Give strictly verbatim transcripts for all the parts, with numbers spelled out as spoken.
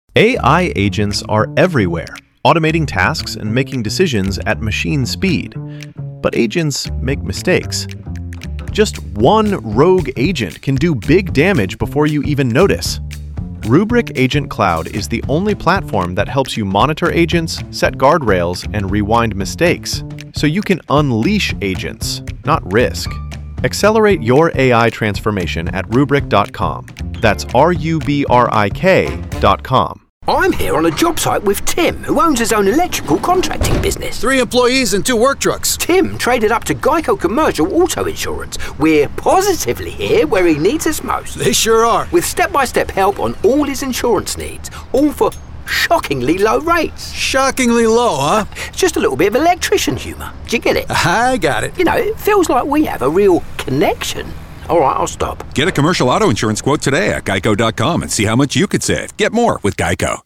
A I agents are everywhere, automating tasks and making decisions at machine speed. But agents make mistakes. Just one rogue agent can do big damage before you even notice. Rubrik Agent Cloud is the only platform that helps you monitor agents, set guardrails, and rewind mistakes, so you can unleash agents, not risk. Accelerate your A I transformation at rubrik dot com. That's R U B R I K dot com. I'm here on a job site with Tim, who owns his own electrical contracting business. Three employees and two work trucks. Tim traded up to Geico Commercial Auto Insurance. We're positively here where he needs us most. They sure are. With step-by-step help on all his insurance needs, all for shockingly low rates. Shockingly low, huh? Just a little bit of electrician humour. Do you get it? I got it. You know, it feels like we have a real connection. All right, I'll stop. Get a commercial auto insurance quote today at geico dot com and see how much you could save. Get more with Geico.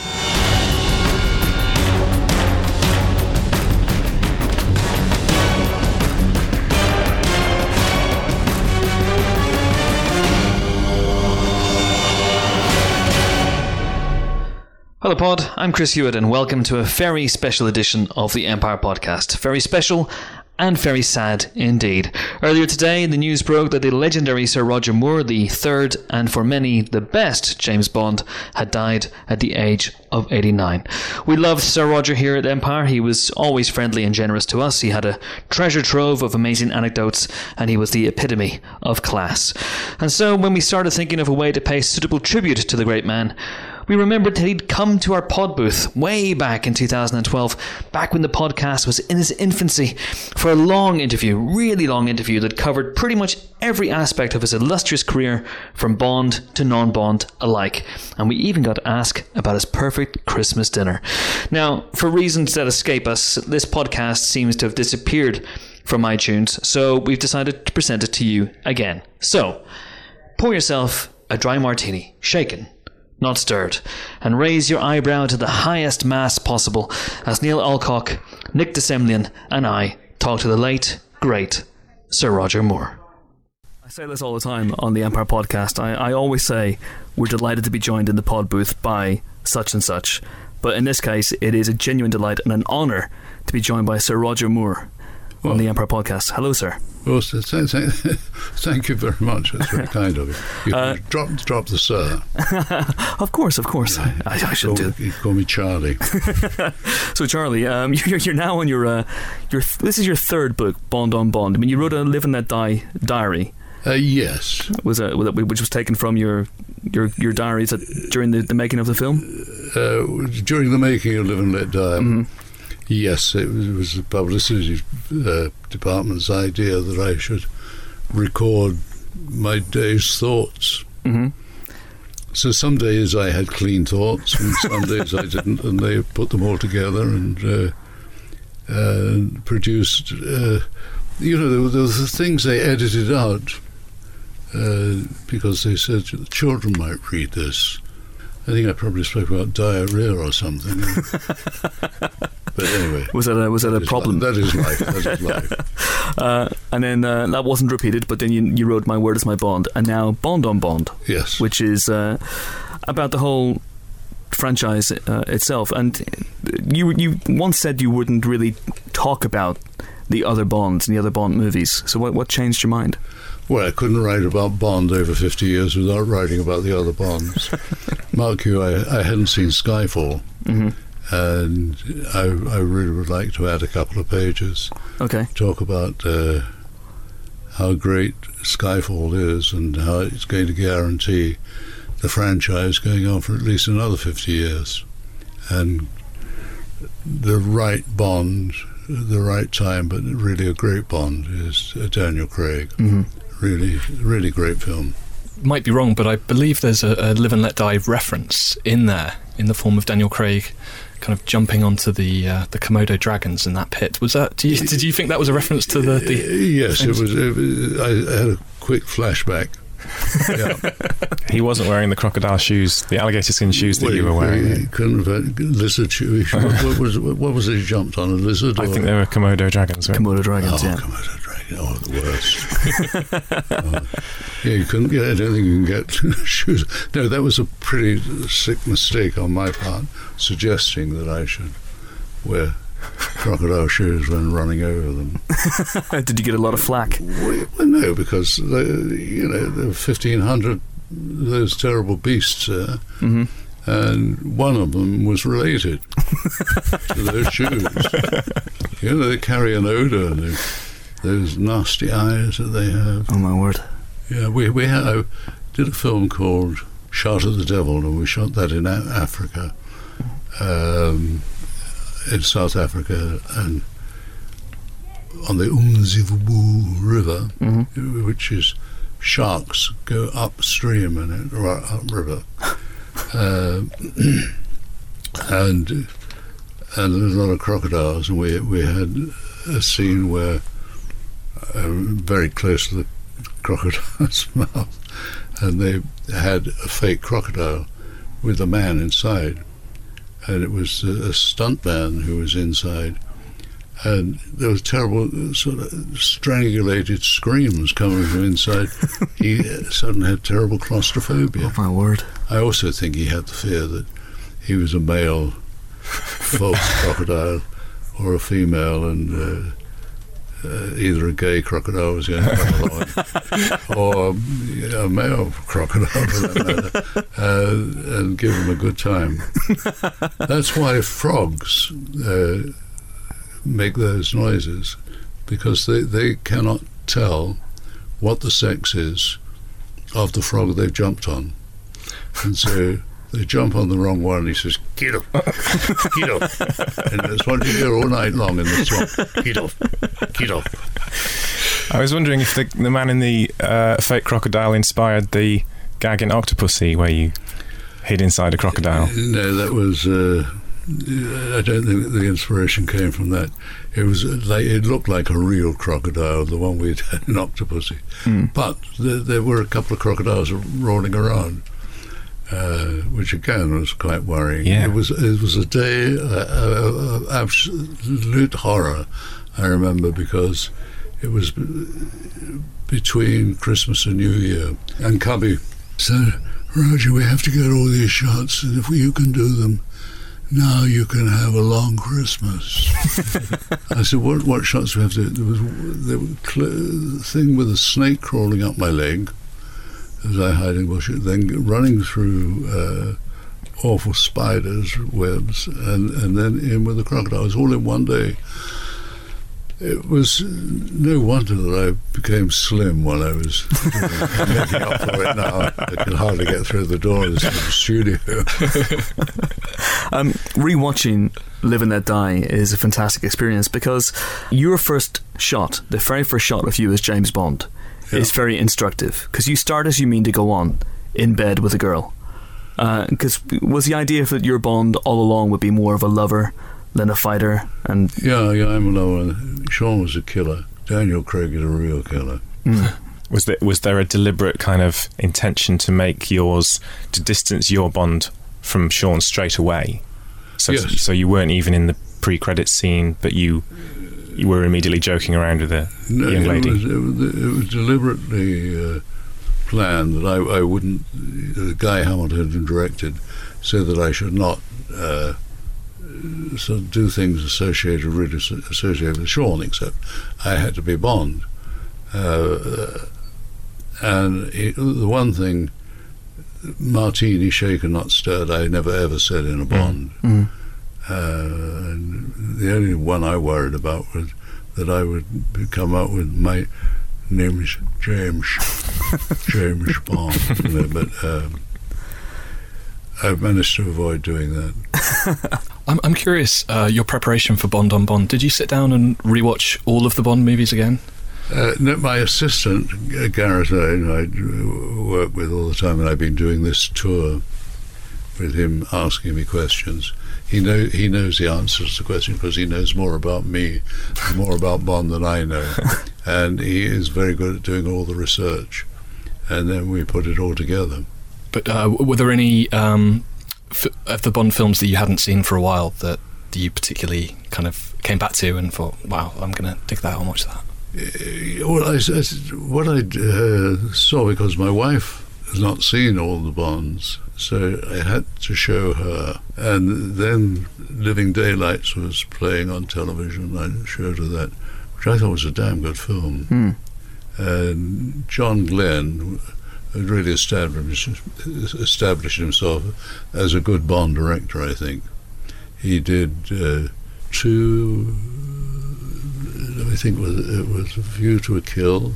Hello Pod, I'm Chris Hewitt and welcome to a very special edition of the Empire Podcast. Very special and very sad indeed. Earlier today, the news broke that the legendary Sir Roger Moore, the third and for many the best James Bond, had died at the age of eighty-nine. We loved Sir Roger here at Empire. He was always friendly and generous to us. He had a treasure trove of amazing anecdotes and he was the epitome of class. And so when we started thinking of a way to pay suitable tribute to the great man, we remembered that he'd come to our pod booth way back in two thousand twelve, back when the podcast was in its infancy, for a long interview, really long interview that covered pretty much every aspect of his illustrious career, from Bond to non-Bond alike. And we even got to ask about his perfect Christmas dinner. Now, for reasons that escape us, this podcast seems to have disappeared from iTunes, so we've decided to present it to you again. So, pour yourself a dry martini, shaken, not stirred, and raise your eyebrow to the highest mass possible as Neil Alcock, Nick DeSemlian and I talk to the late, great Sir Roger Moore. I say this all the time on the Empire Podcast. I, I always say we're delighted to be joined in the pod booth by such and such, but in this case it is a genuine delight and an honour to be joined by Sir Roger Moore on the Empire Podcast. Hello, sir. Well, thank, thank, thank you very much. That's very kind of you. You uh, drop, drop the sir. Of course, of course. Yeah, I, I, I should do. You call me Charlie. So, Charlie, um, you're, you're now on your, uh, your. This is your third book, Bond on Bond. I mean, you wrote a Live and Let Die diary. Uh, yes. Was a, which was taken from your your your diaries at, during the, the making of the film. Uh, during the making of Live and Let Die. Mm-hmm. Yes, it was, it was the publicity uh, department's idea that I should record my day's thoughts. Mm-hmm. So some days I had clean thoughts, and some days I didn't, and they put them all together and uh, uh, produced. Uh, you know, there were, there were the things they edited out uh, because they said the children might read this. I think I probably spoke about diarrhea or something. But anyway, was that a, was that, that a problem? Life. That is life. That is life. uh, and then uh, that wasn't repeated. But then you, you wrote My Word Is My Bond, and now Bond on Bond. Yes, which is uh, about the whole franchise uh, itself. And you you once said you wouldn't really talk about the other Bonds and the other Bond movies. So what what changed your mind? Well, I couldn't write about Bond over fifty years without writing about the other Bonds. Mark you, I, I hadn't seen Skyfall. Mm-hmm. And I, I really would like to add a couple of pages. Okay. Talk about uh, how great Skyfall is and how it's going to guarantee the franchise going on for at least another fifty years. And the right Bond, the right time, but really a great Bond, is uh, Daniel Craig. Mm-hmm. Really, really great film. Might be wrong, but I believe there's a, a Live and Let Die reference in there, in the form of Daniel Craig kind of jumping onto the uh, the Komodo dragons in that pit. Was that? Do you, did you think that was a reference to the? the yes, it was, it was. I had a quick flashback. Yeah. He wasn't wearing the crocodile shoes, the alligator skin shoes that well, you were wearing. He couldn't have had lizard shoes. what, what was what was it he jumped on? A lizard? I or? think they were Komodo dragons. Right? Komodo dragons. Oh, yeah. Komodo dragons. oh, the worst. uh, yeah, you couldn't get, I don't think you can get shoes. No, that was a pretty sick mistake on my part, suggesting that I should wear crocodile shoes when running over them. Did you get a lot of flack? Well, no, because they, you know there were fifteen hundred of those terrible beasts there, mm-hmm. and one of them was related to those shoes. You know, they carry an odour, and they, those nasty eyes that they have. Oh my word! Yeah, we we had, I did a film called Shot of the Devil, and we shot that in a- Africa. Um, in South Africa, and on the Umzivu River, mm-hmm. which is sharks go upstream in it, right upriver, uh, and and there's a lot of crocodiles, and we we had a scene where um, very close to the crocodile's mouth, and they had a fake crocodile with a man inside. And it was a, a stuntman who was inside, and there was terrible sort of strangulated screams coming from inside. He suddenly had terrible claustrophobia. Oh my word! I also think he had the fear that he was a male false crocodile or a female, and uh, uh, either a gay crocodile was going to come along, or you know, a male crocodile for that matter, uh, and give him a good time. That's why frogs uh, make those noises, because they, they cannot tell what the sex is of the frog they've jumped on. And so they jump on the wrong one, and he says, "Get up, get up." And that's what you hear all night long in the swamp. Get up, get up. I was wondering if the, the man in the uh, fake crocodile inspired the gag in Octopussy, where you hid inside a crocodile. No, that was. Uh, I don't think the inspiration came from that. It was like it looked like a real crocodile, the one we'd had in Octopussy. Mm. But there, there were a couple of crocodiles rolling around. Uh, which again was quite worrying. Yeah. It was it was a day of uh, uh, absolute horror, I remember, because it was b- between Christmas and New Year. And Cubby said, "Roger, we have to get all these shots, and if you can do them, now you can have a long Christmas." I said, what, what shots do we have to do? There was the cl- thing with a snake crawling up my leg, as I hide in bush, then running through uh, awful spiders' webs, and, and then in with the crocodiles, all in one day. It was no wonder that I became slim while I was doing, making up for it now. I could hardly get through the door of the studio. um, rewatching Live and Let Die is a fantastic experience, because your first shot, the very first shot of you as James Bond, yeah. is very instructive, because you start as you mean to go on, in bed with a girl. Because uh, was the idea that your Bond all along would be more of a lover than a fighter? And yeah, yeah, I'm a lover. Sean was a killer. Daniel Craig is a real killer. Mm. Was there was there a deliberate kind of intention to make yours, to distance your Bond from Sean straight away? So, yes. So you weren't even in the pre-credits scene, but you you were immediately joking around with a no, young lady. It was, it was, it was deliberately uh, planned that I, I wouldn't. Uh, Guy Hamilton had directed, so that I should not uh, sort of do things associated really associated with Sean, except I had to be Bond. Uh, and it, the one thing, martini shaken not stirred, I never ever said in a Bond. Mm. Uh, and the only one I worried about was that I would come up with my name is James James Bond, you know, but um, I've managed to avoid doing that. I'm, I'm curious, uh, your preparation for Bond on Bond, did you sit down and rewatch all of the Bond movies again? Uh, no, my assistant, uh, Gareth Owen, I work with all the time, and I've been doing this tour with him, asking me questions. He know he knows the answers to the question because he knows more about me, more about Bond than I know, and he is very good at doing all the research, and then we put it all together. But uh, were there any um, f- of the Bond films that you hadn't seen for a while that you particularly kind of came back to and thought, wow, I'm going to dig that out and watch that? well, I, I, what I uh, saw, because my wife has not seen all the Bonds, so I had to show her. And then Living Daylights was playing on television. I showed her that, which I thought was a damn good film. Mm. And John Glenn had really established, established himself as a good Bond director, I think. He did uh, two... I think it was, it was A View to a Kill,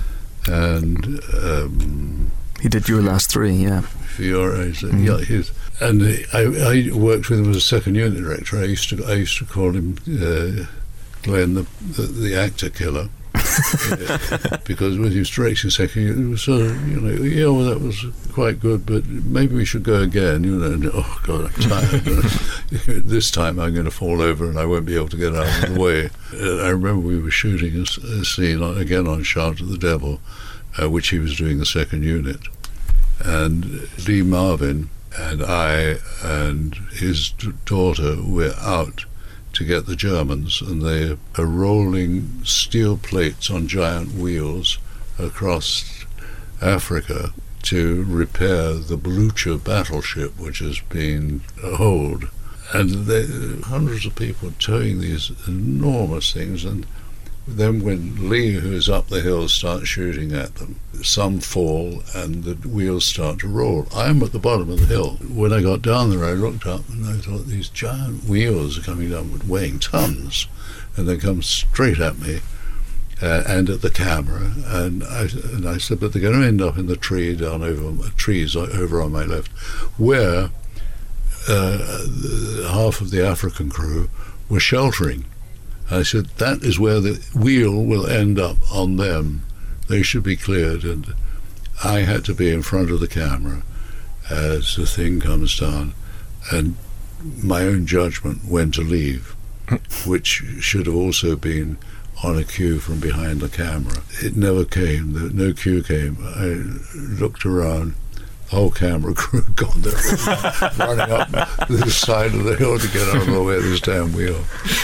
and um, he did Your Last Three, yeah. Fiore, mm-hmm. yeah, his, and I, I worked with him as a second unit director. I used to I used to call him uh, Glenn the, the the actor killer. uh, because when he was directing second unit, it was sort of, you know, yeah, well, that was quite good, but maybe we should go again, you know. And, oh God, I'm tired. This time I'm going to fall over and I won't be able to get out of the way. Uh, I remember we were shooting a, a scene on, again on Shout at the Devil, uh, which he was doing the second unit, and Lee Marvin and I and his d- daughter were out to get the Germans, and they are rolling steel plates on giant wheels across Africa to repair the Blucher battleship, which has been holed. And they, hundreds of people towing these enormous things, and then when Lee, who's up the hill, starts shooting at them, some fall and the wheels start to roll. I'm at the bottom of the hill. When I got down there, I looked up and I thought, these giant wheels are coming down, weighing tons, and they come straight at me uh, and at the camera. And I, and I said, but they're going to end up in the tree down over trees over on my left, where uh, the, half of the African crew were sheltering. I said, that is where the wheel will end up on them. They should be cleared. And I had to be in front of the camera as the thing comes down, and my own judgment when to leave, which should have also been on a cue from behind the camera. It never came. No cue came. I looked around. The whole camera crew gone there, running up the side of the hill to get out of the way of this damn wheel.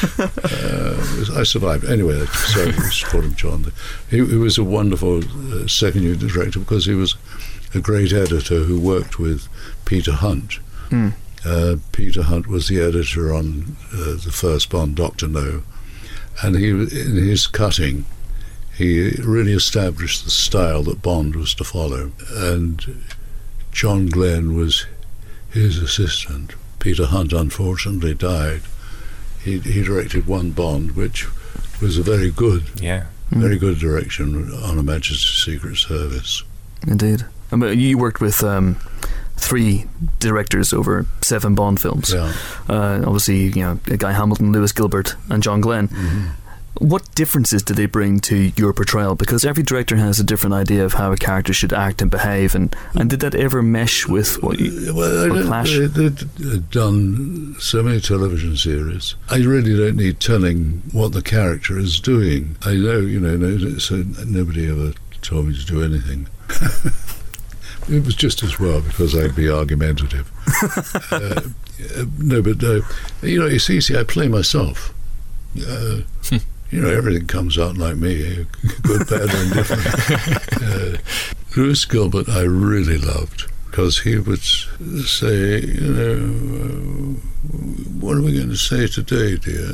Uh, I survived. Anyway, so we just called him John. He, he was a wonderful uh, second unit director, because he was a great editor who worked with Peter Hunt. Mm. Uh, Peter Hunt was the editor on uh, the first Bond, Doctor No, and he, in his cutting, he really established the style that Bond was to follow. And John Glenn was his assistant. Peter Hunt unfortunately died. He, he directed one Bond, which was a very good, yeah, very good direction on Her Majesty's Secret Service. Indeed. I mean, you worked with um, three directors over seven Bond films. Yeah. Uh, obviously, you know, Guy Hamilton, Lewis Gilbert, and John Glenn. Mm-hmm. What differences do they bring to your portrayal? Because every director has a different idea of how a character should act and behave, and, and did that ever mesh with what you well, or clash? They, they've done so many television series. I really don't need telling what the character is doing. I know, you know, no, so nobody ever told me to do anything. It was just as well, because I'd be argumentative. uh, no, but, uh, you know, it's easy. I play myself. Uh, You know, everything comes out like me, good, bad, or indifferent. uh, Lewis Gilbert I really loved, because he would say, you know, uh, what are we going to say today, dear?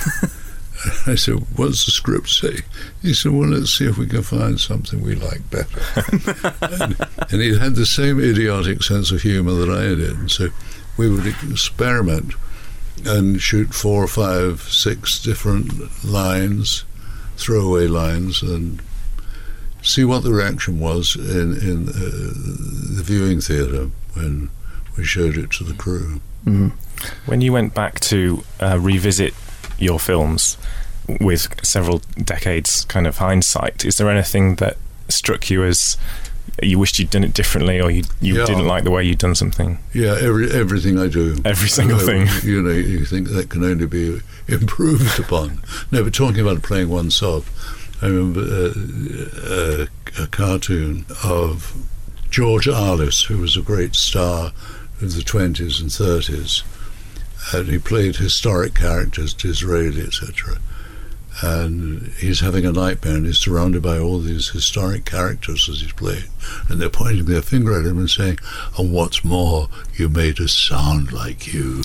I said, what's the script say? He said, well, let's see if we can find something we like better. and, and he had the same idiotic sense of humour that I did, and so we would experiment and shoot four or five, six different lines, throwaway lines, and see what the reaction was in, in uh, the viewing theatre when we showed it to the crew. Mm-hmm. When you went back to uh, revisit your films with several decades kind of hindsight, is there anything that struck you as you wished you'd done it differently, or you, you yeah. didn't like the way you'd done something? Yeah, every everything I do. Every single you know, thing. You know, you think that can only be improved upon. No, but talking about playing oneself, I remember uh, uh, a cartoon of George Arliss, who was a great star of the twenties and thirties, and he played historic characters, Disraeli, et cetera. and he's having a nightmare, and he's surrounded by all these historic characters as he's playing, and they're pointing their finger at him and saying, and what's more, you made us sound like you.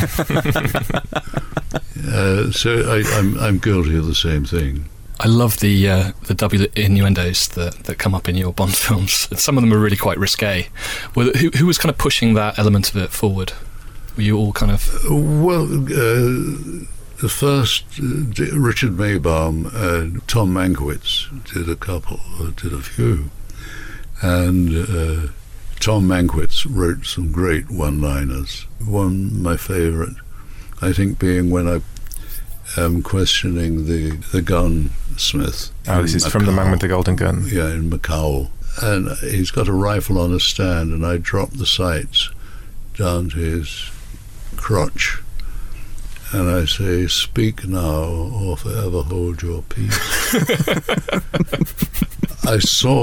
uh, so I, I'm, I'm guilty of the same thing. I love the uh, the double innuendos that, that come up in your Bond films. Some of them are really quite risque. Were, who, who was kind of pushing that element of it forward? Were you all kind of... Well, uh, the first, uh, Richard Maybaum and Tom Mankiewicz did a couple, uh, did a few. And uh, Tom Mankiewicz wrote some great one-liners. One, my favourite, I think, being when I am questioning the, the gunsmith. Oh, this is Macau. From The Man with the Golden Gun. Yeah, in Macau. And he's got a rifle on a stand, and I drop the sights down to his crotch. And I say, speak now or forever hold your peace. I saw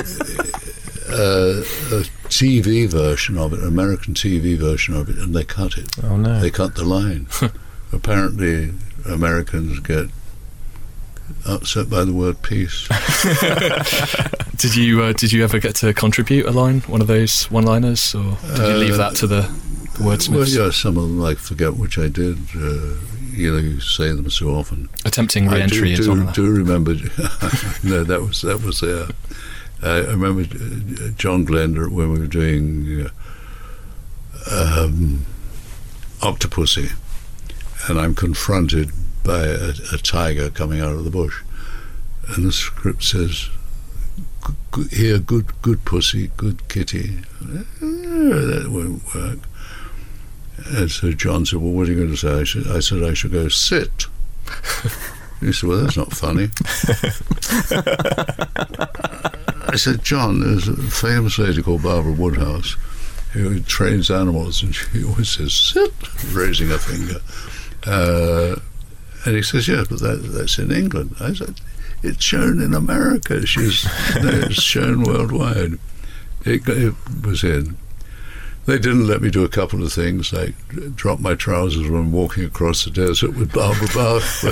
uh, a T V version of it, an American T V version of it, and they cut it. Oh, no. They cut the line. Apparently, Americans get upset by the word peace. Did you uh, did you ever get to contribute a line, one of those one-liners, or did you leave that to the, the wordsmiths? Well, yeah, some of them I forget which I did. Uh, you know, you say them so often. Attempting re-entry I do, is do, on there. do remember. No, that was that was there. Uh, I remember John Glenda when we were doing uh, um, Octopussy, and I'm confronted by a, a tiger coming out of the bush, and the script says, "Here, good, good pussy, good kitty." That won't work. And so John said, "Well, what are you going to say?" I, should, I said, "I should go sit." He said, "Well, that's not funny." I said, "John, there's a famous lady called Barbara Woodhouse who trains animals, and she always says, 'sit,' raising her finger." Uh, and he says, "Yes, but that, that's in England." I said, "It's shown in America. She's no, it's shown worldwide." It, it was in. They didn't let me do a couple of things, like drop my trousers when walking across the desert with Barbara Bach.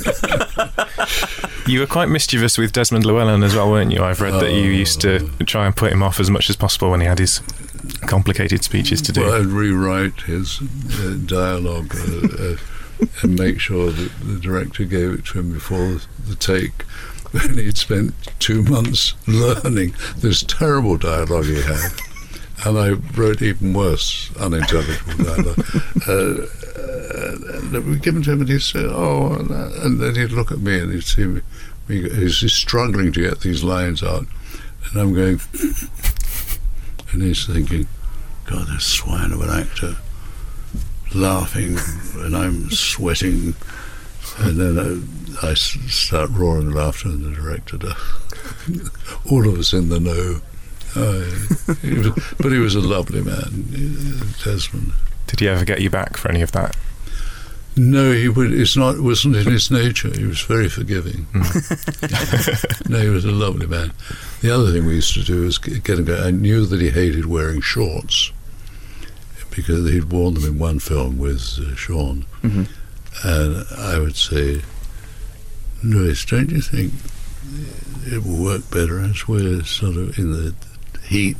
You were quite mischievous with Desmond Llewellyn as well, weren't you? I've read oh. that you used to try and put him off as much as possible when he had his complicated speeches to do. Well, I'd rewrite his uh, dialogue uh, uh, and make sure that the director gave it to him before the take, when he'd spent two months learning this terrible dialogue he had. And I wrote even worse, unintelligible dialogue. uh, uh, we give it to him, and he'd say, "Oh," and, uh, and then he'd look at me, and he'd see me, me. He's struggling to get these lines out, and I'm going, and he's thinking, "God, this swine of an actor," laughing, and I'm sweating, and then I, I start roaring laughter, and the director does. All of us in the know. Oh, he was, but he was a lovely man, Desmond. Did he ever get you back for any of that? No, he would. It's not. It wasn't in his nature. He was very forgiving. Mm. No, he was a lovely man. The other thing we used to do was get him. I knew that he hated wearing shorts because he'd worn them in one film with uh, Sean, mm-hmm. and I would say, "Louis, don't you think it will work better as we're sort of in the heat?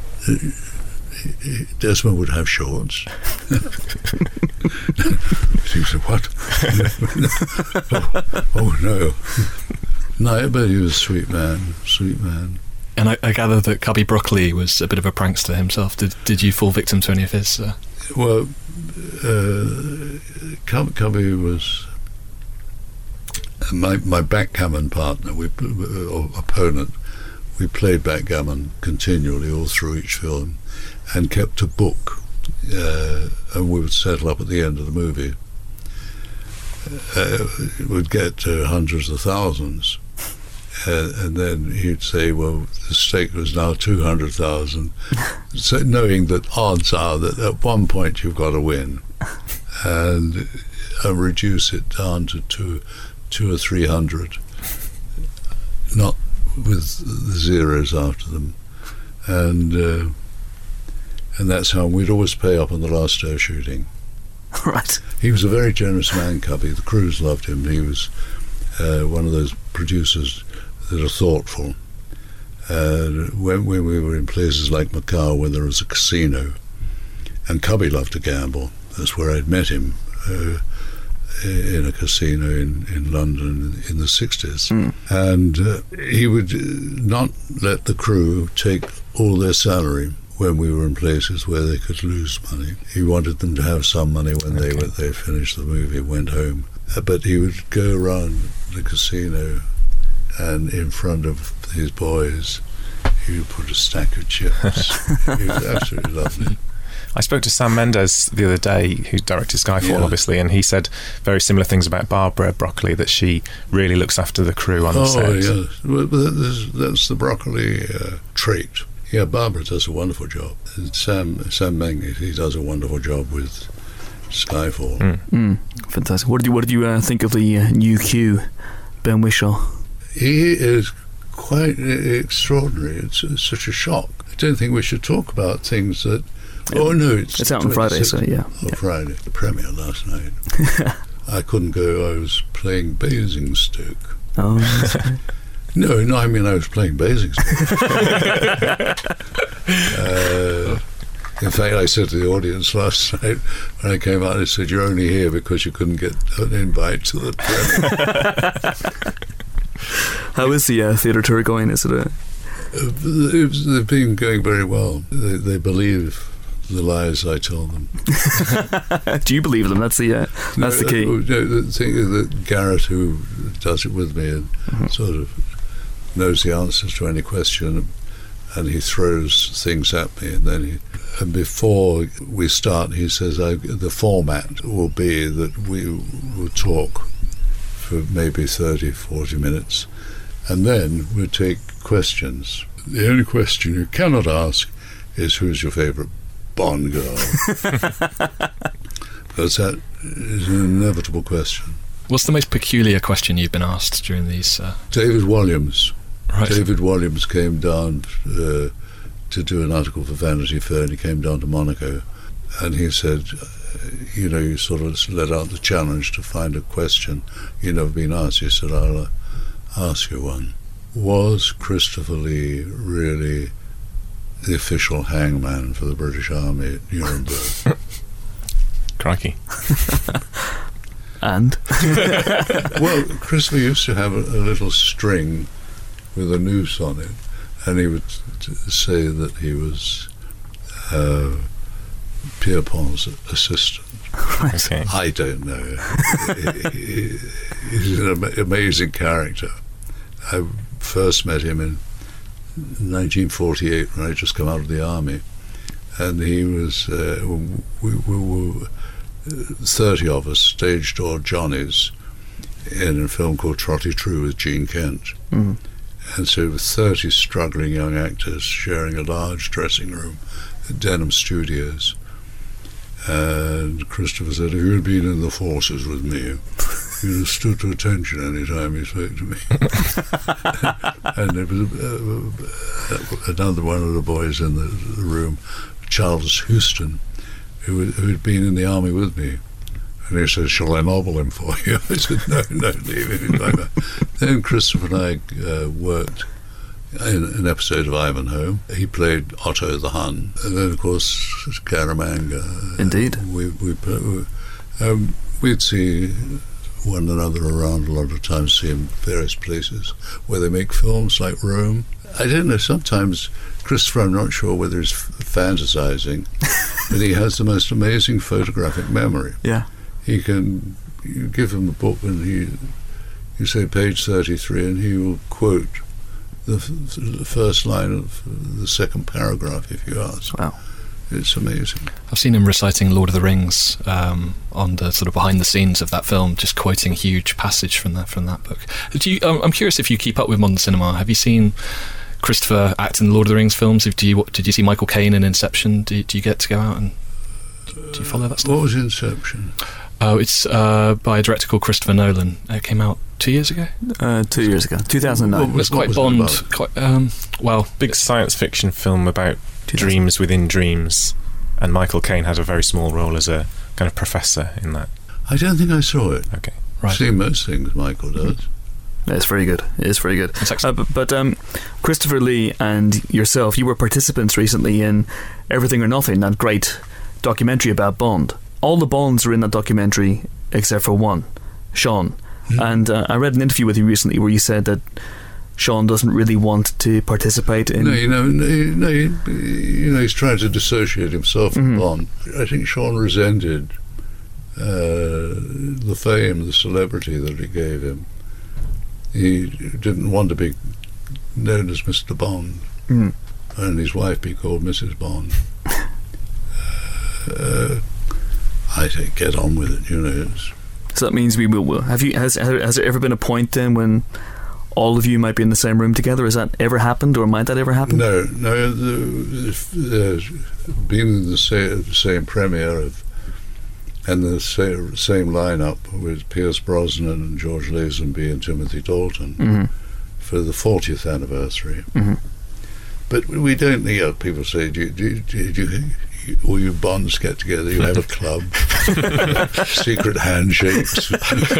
Desmond would have shorts." He said, "What?" oh, oh no. No, but he was a sweet man, sweet man. And I, I gather that Cubby Broccoli was a bit of a prankster himself. Did did you fall victim to any of his? Uh... Well, uh, Cub, Cubby was my my backgammon partner, we, or opponent. We played backgammon continually all through each film, and kept a book, uh, and we would settle up at the end of the movie. Uh, we'd get to hundreds of thousands, uh, and then he'd say, "Well, the stake was now two hundred thousand," so knowing that odds are that at one point you've got to win, and uh, reduce it down to two, two or three hundred, not with the zeros after them, and uh, and that's how we'd always pay up on the last day of shooting. Right. He was a very generous man, Cubby. The crews loved him. He was, uh, one of those producers that are thoughtful. Uh, when, when we were in places like Macau where there was a casino, and Cubby loved to gamble, that's where I'd met him, uh, in a casino in, in London in the sixties. Mm. And uh, he would not let the crew take all their salary when we were in places where they could lose money. He wanted them to have some money when okay. they were, they finished the movie, went home. Uh, but he would go around the casino, and in front of his boys, he would put a stack of chips. He was absolutely lovely. I spoke to Sam Mendes the other day, who directed Skyfall, yeah. obviously, and he said very similar things about Barbara Broccoli, that she really looks after the crew on the oh, set. Oh, yes. Well, that's, that's the Broccoli uh, trait. Yeah, Barbara does a wonderful job. And Sam Sam Mendes, he does a wonderful job with Skyfall. Mm. Mm, fantastic. What did you What did you uh, think of the uh, new Q, Ben Whishaw? He is quite extraordinary. It's, it's such a shock. I don't think we should talk about things that. Yeah. Oh no, it's it's out on Friday, so yeah. Oh, yeah. Friday, the premiere last night. I couldn't go. I was playing Basingstoke. Oh. no, no. I mean, I was playing Basingstoke. uh, in fact, I said to the audience last night when I came out, I said, "You're only here because you couldn't get an invite to the premiere." How is the uh, theatre tour going? Is it a? Uh, they've been going very well. They, they believe the lies I tell them. Do you believe them? That's the uh, that's no, the key. Uh, no, the thing is that Garrett, who does it with me, and mm-hmm. sort of knows the answers to any question, and he throws things at me, and then he, and before we start, he says, I, "The format will be that we will talk for maybe thirty, forty minutes, and then we'll take questions. The only question you cannot ask is who's your favourite Bond girl?" Because that is an inevitable question. What's the most peculiar question you've been asked during these? Uh... David Walliams. Right. David Walliams came down uh, to do an article for Vanity Fair, and he came down to Monaco, and he said, you know, you sort of let out the challenge to find a question you've never been asked. He said, I'll uh, ask you one. Was Christopher Lee really the official hangman for the British Army at Nuremberg? Crikey. And? Well, Christopher used to have a, a little string with a noose on it, and he would t- say that he was uh, Pierrepont's assistant. Okay. I don't know. he, he, he's an am- amazing character. I first met him in nineteen forty-eight when I just come out of the army, and he was uh, we, we were thirty of us stage door Johnnies in a film called Trotty True with Gene Kent. Mm-hmm. And so with thirty struggling young actors sharing a large dressing room at Denham Studios, and Christopher said, if you had been in the forces with me, you'd have stood to attention any time you spoke to me. And there was uh, another one of the boys in the, the room, Charles Houston, who who had been in the army with me. And he said, shall I novel him for you? I said, no, no, leave him like that. Then Christopher and I uh, worked in an episode of Ivanhoe. He played Otto the Hun. And then, of course, Scaramanga. Indeed. We, we, um, we'd see one another around a lot of times, see him in various places where they make films like Rome. I don't know, sometimes Christopher, I'm not sure whether he's fantasizing, but he has the most amazing photographic memory. Yeah. He can, you give him a book and he, you say page thirty-three and he will quote the, f- the first line of the second paragraph if you ask. Wow. It's amazing. I've seen him reciting Lord of the Rings um, on the sort of behind the scenes of that film, just quoting a huge passage from that from that book. Do you, I'm curious if you keep up with modern cinema. Have you seen Christopher act in the Lord of the Rings films? Do you, did you see Michael Caine in Inception? Do you, do you get to go out and do you follow that stuff? What was Inception? Oh, it's uh, by a director called Christopher Nolan. It came out two years ago. Uh, two years ago, two thousand nine. What, It was quite was Bond. It quite um, well, big Big science fiction film about dreams within dreams, and Michael Caine had a very small role as a kind of professor in that. I don't think I saw it. Okay, I've right. seen most things Michael does. It's very good. It is very good. Uh, but but um, Christopher Lee and yourself, you were participants recently in Everything or Nothing, that great documentary about Bond. All the Bonds are in that documentary except for one, Sean. Mm. And uh, I read an interview with you recently where you said that Sean doesn't really want to participate in... No, you know, no, you know, he's trying to dissociate himself from mm-hmm. Bond. I think Sean resented uh, the fame, the celebrity that it gave him. He didn't want to be known as Mister Bond, mm. and his wife be called Missus Bond. uh, I say, get on with it, you know. It's, so that means we will. will. Have you? Has has there ever been a point then when all of you might be in the same room together? Has that ever happened, or might that ever happen? No, no. There's been in the same, same premiere of, and the same, same lineup with Pierce Brosnan and George Lazenby and Timothy Dalton mm-hmm. for the fortieth anniversary. Mm-hmm. But we don't. You know, people say, do you, do you, do you, do you all you Bonds get together, you have a club, secret handshakes.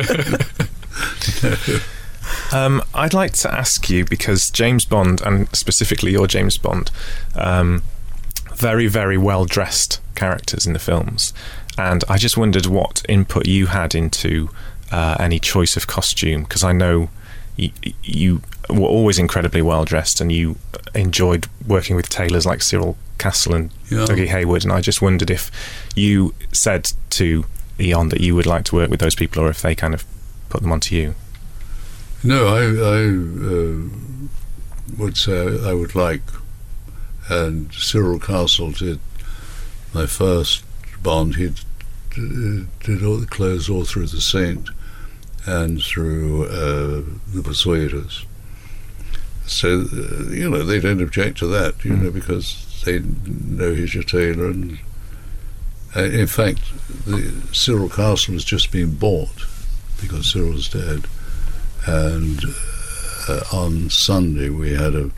um, I'd like to ask you, because James Bond, and specifically your James Bond, um, very, very well-dressed characters in the films, and I just wondered what input you had into uh, any choice of costume, because I know you, you were always incredibly well-dressed, and you enjoyed working with tailors like Cyril Castle and yeah. Dougie Hayward, and I just wondered if you said to Eon that you would like to work with those people, or if they kind of put them onto you. No, I, I uh, would say I would like, and Cyril Castle did my first Bond. He did all the clothes all through The Saint and through uh, The Persuaders. So, uh, you know, they don't object to that, you mm. know, because they know he's your tailor. And uh, in fact, the Cyril Castle has just been bought because Cyril's dead. And uh, on Sunday we had a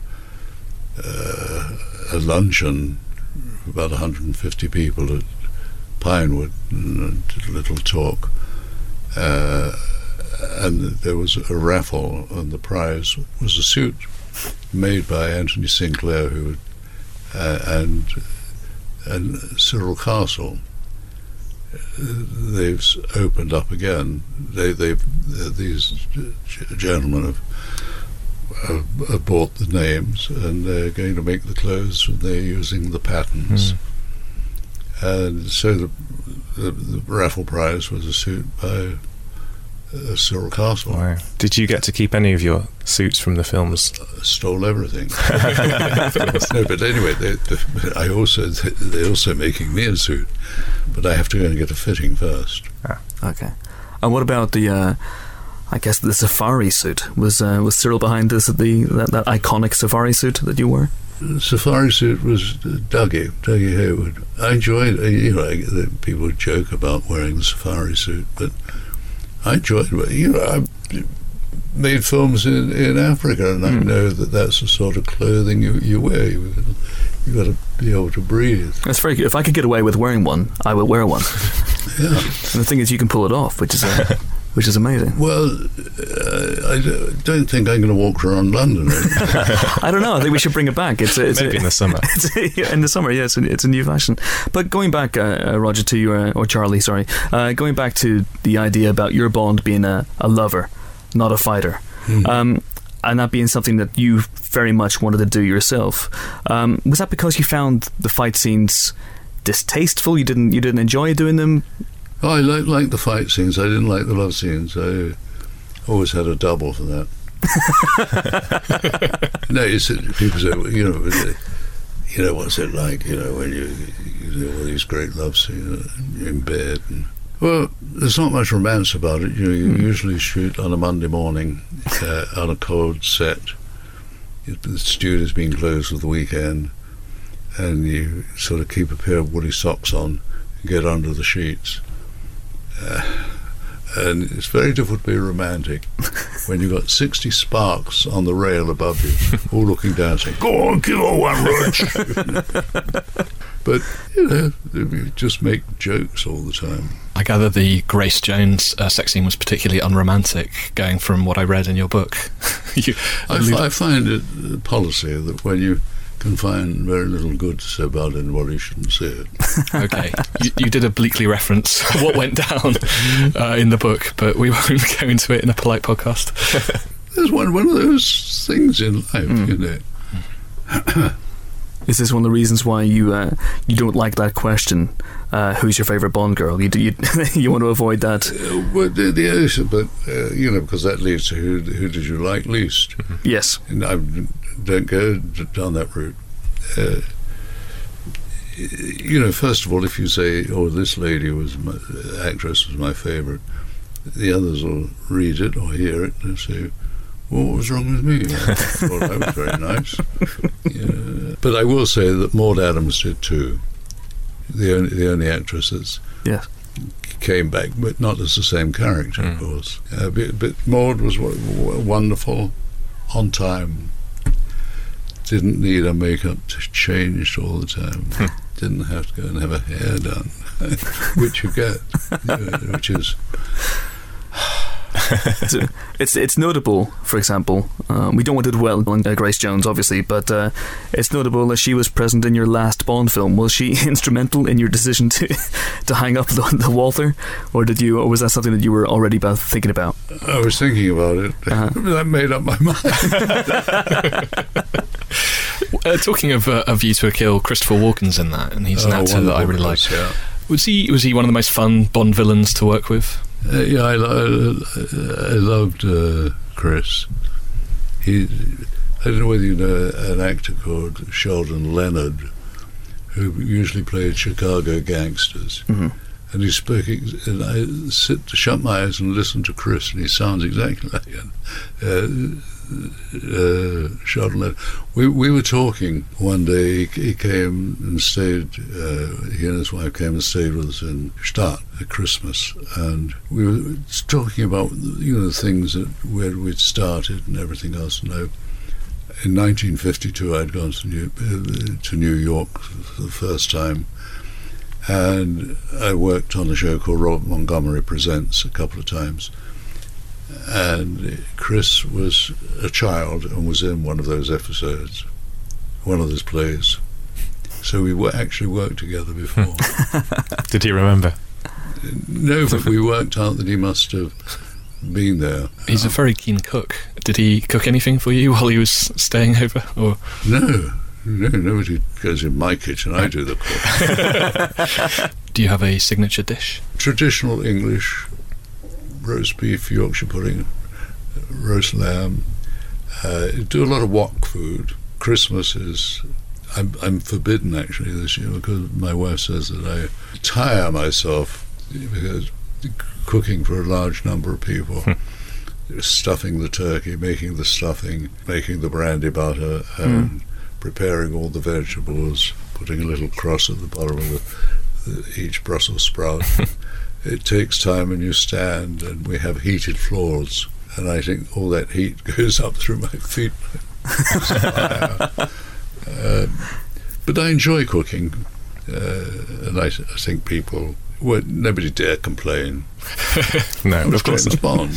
uh, a luncheon, about one hundred fifty people at Pinewood, and did a little talk. Uh, and there was a raffle, and the prize was a suit made by Anthony Sinclair, who uh, and and Cyril Castle. They've opened up again. They, they've these gentlemen have, have, have bought the names, and they're going to make the clothes. And they're using the patterns, mm. and so the, the the raffle prize was a suit by uh, Cyril Castle. Wow. Did you get to keep any of your suits from the films? Uh, stole everything. No, but anyway, they, they, I also they're also making me a suit, but I have to go and get a fitting first. Ah. Okay. And what about the? Uh, I guess the safari suit was uh, was Cyril behind this? The that, that iconic safari suit that you wore. The safari suit was Dougie, Dougie Hayward. I enjoyed. You know, I, people joke about wearing the safari suit, but I enjoyed it. You know, I made films in, in Africa, and mm. I know that that's the sort of clothing you, you wear. You, you've got to be able to breathe. That's very good. If I could get away with wearing one, I would wear one. Yeah. And the thing is, you can pull it off, which is uh, which is amazing. Well, uh, I don't think I'm going to walk around London. I don't know. I think we should bring it back. It's, a, it's maybe a, in the summer. It's a, yeah, in the summer, yes, yeah, it's a new fashion. But going back, uh, Roger, to you, uh, or Charlie, sorry, uh, going back to the idea about your Bond being a, a lover, not a fighter. Mm. Um, and that being something that you very much wanted to do yourself. Um, was that because you found the fight scenes distasteful? You didn't you didn't enjoy doing them? Oh, I like, like the fight scenes. I didn't like the love scenes. I always had a double for that. No, it's, people say, you know, you know, what's it like, you know, when you, you do all these great love scenes in bed. And, well, there's not much romance about it. You know, you mm. usually shoot on a Monday morning uh, on a cold set. The studio's been closed for the weekend, and you sort of keep a pair of woolly socks on and get under the sheets. Uh, and it's very difficult to be romantic when you've got sixty sparks on the rail above you, all looking down saying, "Go on, kill all one, Roach." But, you know, you just make jokes all the time. I gather the Grace Jones uh, sex scene was particularly unromantic, going from what I read in your book. you, I, f- I find it a policy that when you can find very little good to say about anybody, you shouldn't say it. Okay, you, you did obliquely reference what went down uh, in the book, but we won't go into it in a polite podcast. There's one, one of those things in life, mm. you know. Is this one of the reasons why you uh, you don't like that question? Uh, who's your favourite Bond girl? You do, you, you want to avoid that? Uh, well, the, the answer, but uh, you know, because that leads to who who did you like least? Mm-hmm. Yes, and I don't go down that route. Uh, you know, first of all, if you say, "Oh, this lady was my actress was my favourite," the others will read it or hear it and say, well, what was wrong with me? I thought I was very nice. Yeah. But I will say that Maud Adams did too. The only, the only actress that's yes. came back, but not as the same character, mm. of course. Uh, but, but Maud was w- w- wonderful, on time. Didn't need her makeup to changed all the time. Didn't have to go and have her hair done, which you get, you know, which is... so it's it's notable, for example, um, we don't want to dwell on uh, Grace Jones, obviously, but uh, it's notable that she was present in your last Bond film. Was she instrumental in your decision to to hang up the, the Walther, or did you, or was that something that you were already about thinking about? I was thinking about it. Uh-huh. That made up my mind. uh, talking of uh, A View to a Kill, Christopher Walken's in that, and he's an oh, actor that I really like. Yeah. Was he was he one of the most fun Bond villains to work with? Uh, yeah, I, I, I loved uh, Chris. He, I don't know whether you know an actor called Sheldon Leonard, who usually played Chicago gangsters. Mm-hmm. And he spoke, and I sit to shut my eyes and listen to Chris, and he sounds exactly like him. Uh, uh, Sheldon Leonard. We we were talking one day. He, he came and stayed. Uh, he and his wife came and stayed with us in Stadt at Christmas, and we were talking about you know the things that where we'd started and everything else. And I, in nineteen fifty-two, I'd gone to New uh, to New York for the first time. And I worked on a show called Robert Montgomery Presents a couple of times. And Chris was a child and was in one of those episodes, one of those plays. So we were actually worked together before. Did he remember? No, but we worked out that he must have been there. He's a very keen cook. Did he cook anything for you while he was staying over? Or No. No, nobody goes in my kitchen. I do the cook. Do you have a signature dish? Traditional English roast beef, Yorkshire pudding, roast lamb. Uh, do a lot of wok food. Christmas is... I'm, I'm forbidden, actually, this year, because my wife says that I tire myself because cooking for a large number of people. Stuffing the turkey, making the stuffing, making the brandy butter, and... Mm. preparing all the vegetables, putting a little cross at the bottom of the, the, each Brussels sprout. It takes time, and you stand, and we have heated floors, and I think all that heat goes up through my feet. um, but I enjoy cooking, uh, and I, I think people... Well, nobody dare complain. No, of course James Bond.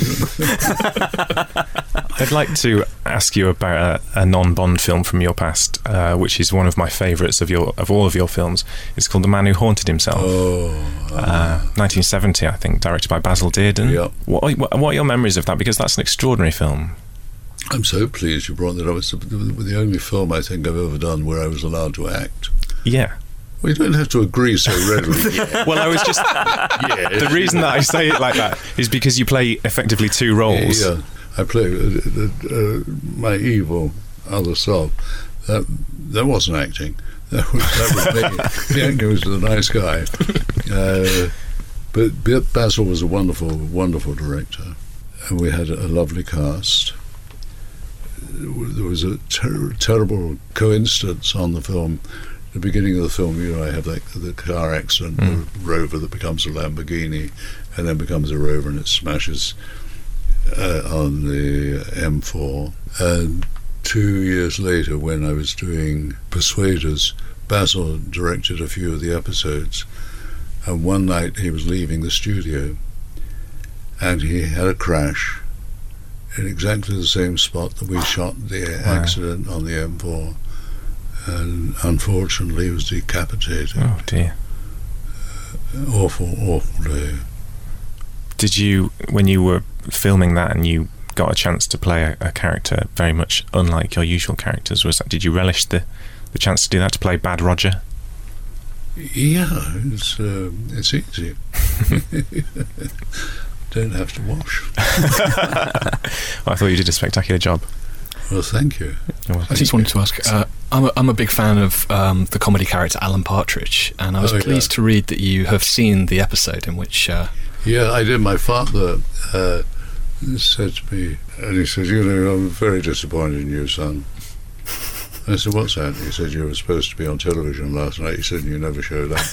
I'd like to ask you about a, a non-Bond film from your past, uh, which is one of my favourites of your of all of your films. It's called The Man Who Haunted Himself. Oh, uh, uh, nineteen seventy, I think, directed by Basil Dearden. Yeah. What, what, what are your memories of that? Because that's an extraordinary film. I'm so pleased you brought that up. It's the, the only film I think I've ever done where I was allowed to act. Yeah. Well, you don't have to agree so readily. Yeah. Well, I was just... yeah. The reason that I say it like that is because you play effectively two roles. Yeah, I play uh, uh, my evil other self. That that wasn't acting. That was, that was me. The acting was the nice guy. Uh, but Basil was a wonderful, wonderful director. And we had a lovely cast. There was a ter- terrible coincidence on the film. The beginning of the film, you know, I have like the car accident, mm. the Rover that becomes a Lamborghini, and then becomes a Rover, and it smashes uh, on the M four. And two years later, when I was doing Persuaders, Basil directed a few of the episodes, And one night he was leaving the studio, and he had a crash in exactly the same spot that we shot the Wow. accident on the M four, and unfortunately he was decapitated. Oh dear. Awful, awful day. Did you, when you were filming that and you got a chance to play a, a character very much unlike your usual characters, was that, did you relish the, the chance to do that, to play Bad Roger? Yeah, it's uh, it's easy. Don't have to wash. Well, I thought you did a spectacular job. Well, thank you. Well, I just wanted to ask, uh, I'm, a, I'm a big fan of um, the comedy character Alan Partridge, and I was Oh, pleased yeah. to read that you have seen the episode in which... Uh, Yeah, I did. My father uh, said to me, and he said, you know, I'm very disappointed in you, son. I said, what's that? He said, you were supposed to be on television last night. He said, and you never showed up.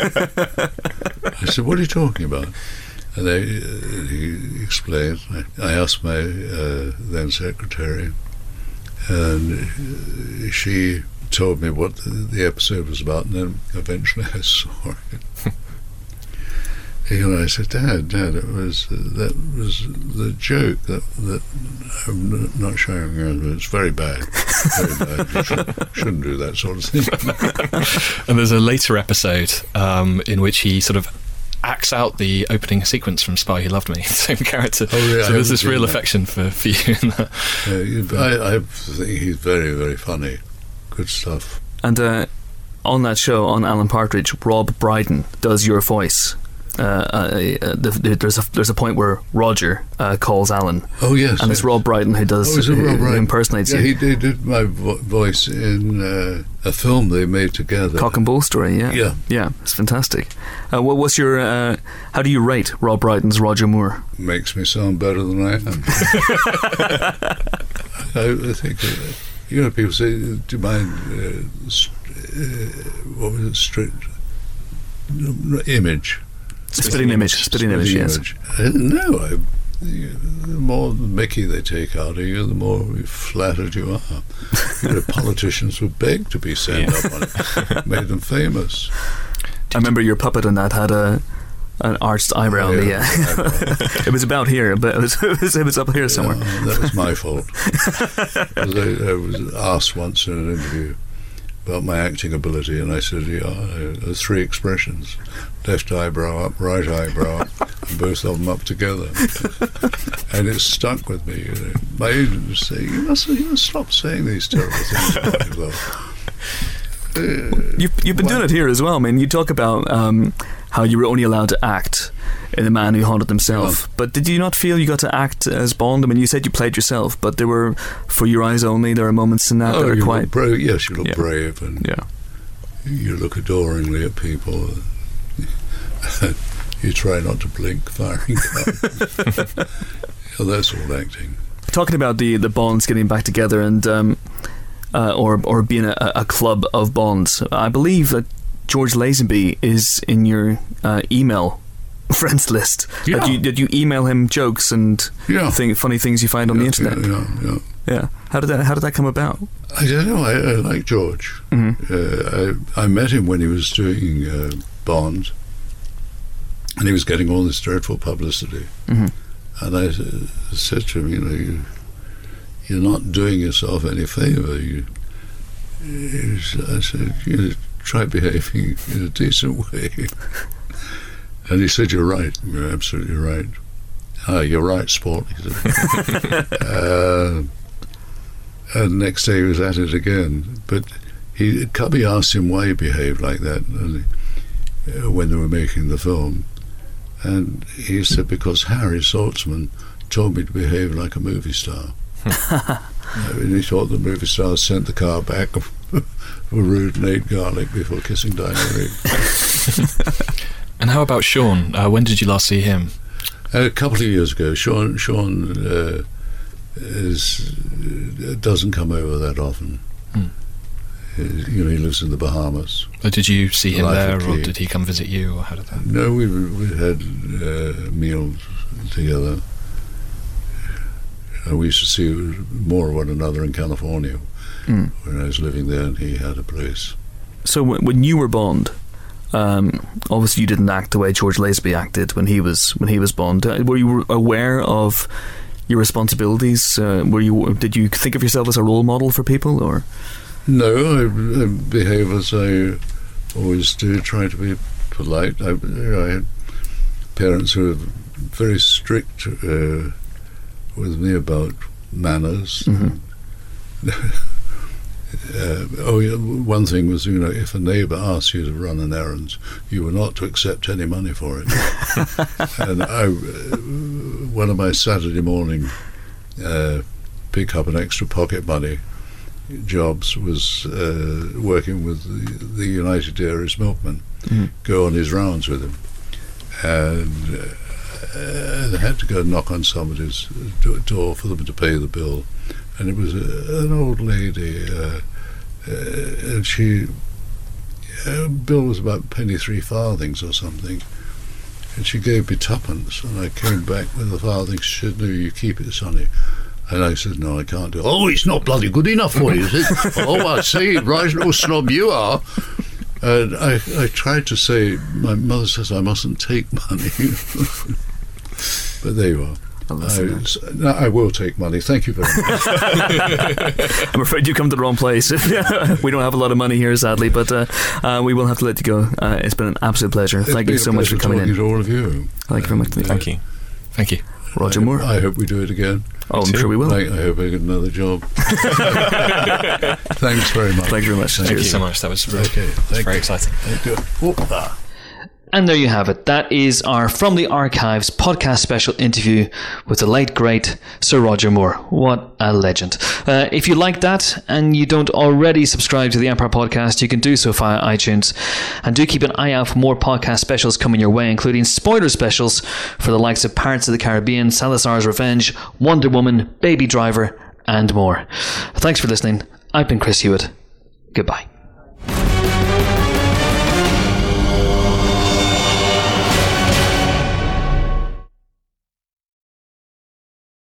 I said, what are you talking about? And they, uh, he explained. I, I asked my uh, then secretary, and uh, she told me what the, the episode was about, and then eventually I saw it. You know, I said, Dad, Dad, it was uh, that was the joke that that I'm n- not showing you. But it's very bad, very bad. You should, shouldn't do that sort of thing. and there's a later episode um, in which he sort of acts out the opening sequence from Spy Who Loved Me, same character. Oh, yeah, so I there's this haven't real seen that. affection for, for you in that. Uh, you- I, I think he's very, very funny. Good stuff. And uh, on that show, on Alan Partridge, Rob Brydon does your voice. Uh, uh, uh, the, there's a there's a point where Roger uh, calls Alan, Oh yes, and it's yes. Rob Brydon who does Oh, is it who, Rob who Brydon? impersonates Yeah, you. he, he did my vo- voice in uh, a film they made together. Cock and Bull Story, yeah, Yeah. yeah, it's fantastic. Uh, what was your? Uh, how do you rate Rob Brydon's Roger Moore? Makes me sound better than I am. I, I think, uh, you know, people say, do you mind, uh, st- uh, what was it, strict image? Spitting image, spitting image, yes. Uh, no, I, you, the more Mickey they take out of you, the more flattered you are. You know, politicians would beg to be sent up on it. Made them famous. I remember your puppet on that had a an arched eyebrow. Oh, on the, yeah, uh, it was about here, but it was it was, it was up here somewhere. Yeah, that was my fault. 'Cause I, I was asked once in an interview about my acting ability, and I said, yeah, uh, three expressions: left eyebrow up, right eyebrow up, and both of them up together. And it stuck with me. You know. My agent would say, you must, you must stop saying these terrible things about yourself. Uh, You've, you've been doing it here as well. I mean, you talk about um, how you were only allowed to act in The Man Who Haunted Himself. Yeah. But did you not feel you got to act as Bond? I mean, you said you played yourself, but there were, for your eyes only, there are moments in that oh, that are you quite... look brave. Yes, you look Yeah. brave, and Yeah. you look adoringly at people. You try not to blink, firing guns. Yeah, that's all acting. Talking about the, the Bonds getting back together and... Um, uh, or or being a, a club of Bonds, I believe that George Lazenby is in your uh, email friends list. Yeah. Uh, did, you, did you email him jokes and Yeah. thing, funny things you find on yeah, the internet? Yeah, yeah, yeah. Yeah. How did that How did that come about? I don't know. I, I like George. Mhm. Uh, I, I met him when he was doing uh, Bond, and he was getting all this dreadful publicity. Mhm. And I uh, said to him, you know, you, you're not doing yourself any favour. You, you, I said, you know, try behaving in a decent way. And he said, you're right. You're absolutely right. Ah, you're right, sport. He said. uh, and next day he was at it again. But he, Cubby asked him why he behaved like that and, uh, when they were making the film. And he said, because Harry Saltzman told me to behave like a movie star. And he thought the movie stars sent the car back for rude and ate garlic before kissing Diana Rigg. And how about Sean? Uh, when did you last see him? A couple of years ago. Sean Sean uh, is, uh, doesn't come over that often. Hmm. Uh, you know, he lives in the Bahamas. Or did you see him Life there, of or Key. did he come visit you, or how did that? No, we we had uh, meals together. Uh, we used to see more of one another in California Mm. when I was living there, and he had a place. So w- when you were Bond, Um, obviously, you didn't act the way George Lazenby acted when he was when he was Bond. Uh, were you aware of your responsibilities? Uh, were you? Did you think of yourself as a role model for people, or? No, I, I behave as I always do. Try to be polite. I, I had parents who were very strict uh, with me about manners. Mm-hmm. Uh, oh, yeah, one thing was, you know, if a neighbour asked you to run an errand, you were not to accept any money for it. And I, uh, one of my Saturday morning uh, pick up an extra pocket money jobs was uh, working with the, the United Dairies milkman, mm. go on his rounds with him, and uh, I had to go knock on somebody's door for them to pay the bill. And it was a, an old lady, uh, uh, and she, her bill was about penny three farthings or something, and she gave me twopence, and I came back with the farthings. She said, "No, you keep it, sonny." And I said, "No, I can't do it." "Oh, it's not bloody good enough for you, is it?" "Oh, I see, right little snob you are." And I, I tried to say, my mother says I mustn't take money, but there you are. I, no, I will take money. Thank you very much. I'm afraid you come to the wrong place. We don't have a lot of money here, sadly, but uh, uh, we will have to let you go. Uh, it's been an absolute pleasure. It's Thank you so much for coming in. To all of you. Thank you very much. Thank you. Thank you. Roger I Moore. Hope, I hope we do it again. Oh, I'm sure we will. I, I hope I get another job. Thanks very much. Thank you very much. Thank Cheers. you so much. That was really, okay, that's very you. exciting. Thank you. Whoop-ah. And there you have it. That is our From the Archives podcast special interview with the late, great Sir Roger Moore. What a legend. Uh, if you like that and you don't already subscribe to the Empire Podcast, you can do so via iTunes. And do keep an eye out for more podcast specials coming your way, including spoiler specials for the likes of Pirates of the Caribbean, Salazar's Revenge, Wonder Woman, Baby Driver, and more. Thanks for listening. I've been Chris Hewitt. Goodbye.